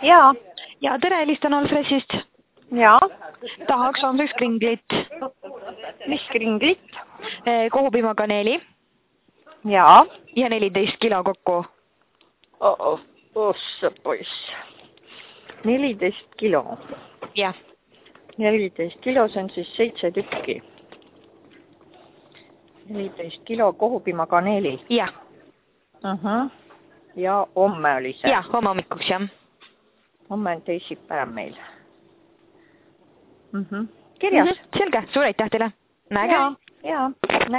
Jaa. Ja tere, helistan Alfresist. Jaa. Tahaks homseks kringlit. Mis kringlit? Kohupiimakaneeli. Jaa. Ja 14 kilo kokku. Ossa poiss. 14 kilo. Jah. 14 kilo, see on siis 7 tükki. 14 kilo kohupiimakaneeli. Jah. Ja homme oli see? Jah, homme hommikuks, jah. Homme on teisipäev meil. Kirjas? Selge, suur aitäh teile. Näge. Jaa.